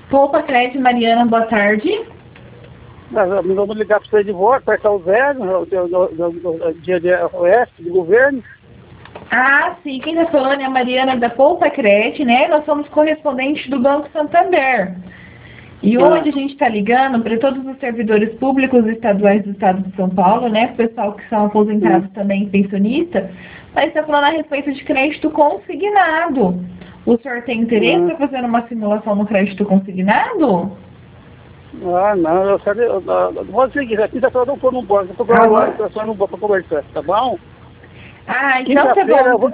Poupa Crédito, Mariana, boa tarde. Nós vamos ligar para você de volta, apertar o zero, no dia de oeste, do governo. Ah, sim, quem está falando é a Mariana da Poupa Crédito, né? Nós somos correspondentes do Banco Santander. E hoje a gente está ligando para todos os servidores públicos estaduais do estado de São Paulo, né? O pessoal que são aposentados também, pensionistas, mas está falando a respeito de crédito consignado. O senhor tem interesse em fazer uma simulação no crédito consignado? Ah, não, eu sei, vou seguir, aqui já não for no banco, eu estou agora, só no banco para conversar, tá bom? Ah, então tá bom.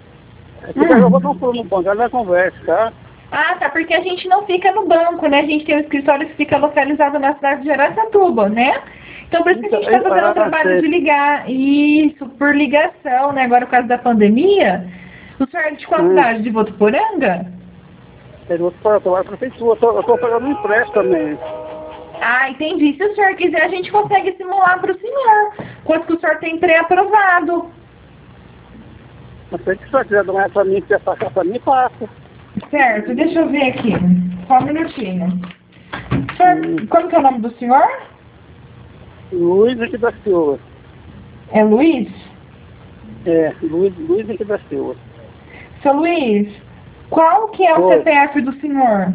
Eu vou não for no banco, ela conversa, tá? Ah, tá, porque a gente não fica no banco, né? A gente tem um escritório que fica localizado na cidade de Araçatuba, né? Então, por isso que a gente está fazendo o trabalho de ligar. Isso, por ligação, né? Agora, por causa da pandemia. O senhor é de qual cidade? De Votuporanga? É de Votuporanga, eu prefeitura. Eu estou pagando um empréstimo também. Ah, entendi. Se o senhor quiser, a gente consegue simular para o senhor. Coisa que o senhor tem pré-aprovado. Mas se o senhor quiser dar para mim, quer passar para mim, passa. Certo, deixa eu ver aqui. Só um minutinho. Senhor, como que é o nome do senhor? Luiz aqui da Silva. É Luiz? É, Luiz aqui da Silva. Seu Luiz, qual que é o CPF do senhor?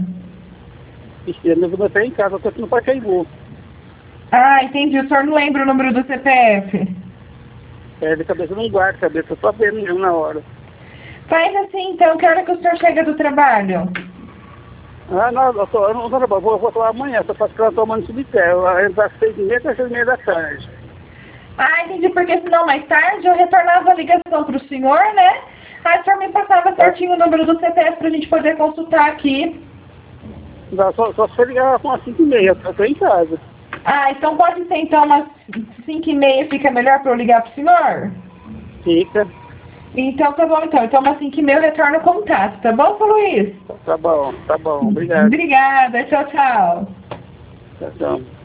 Eu vou até em casa, eu estou aqui no Pacaembu. Ah, entendi. O senhor não lembra o número do CPF? É, de cabeça eu não guardo, cabeça, eu só vendo mesmo na hora. Faz assim, então, que hora que o senhor chega do trabalho? Ah, não, eu não trabalho, vou tomar amanhã, só faço que ela tomando cemitério, entre as 6h30 e as 6h30 da tarde. Ah, entendi, porque senão mais tarde eu retornava a ligação para o senhor, né? Aí o senhor me passava certinho o número do CPF para a gente poder consultar aqui. Não, só se for ligar com as 5h30, eu estou em casa. Ah, então pode ser então umas 5h30 fica melhor para eu ligar para o senhor? Fica. Então tá bom, então umas 5h30 eu retorno o contato, tá bom, seu Luiz? Tá bom, obrigado. Obrigada, tchau, tchau. Tchau, tchau.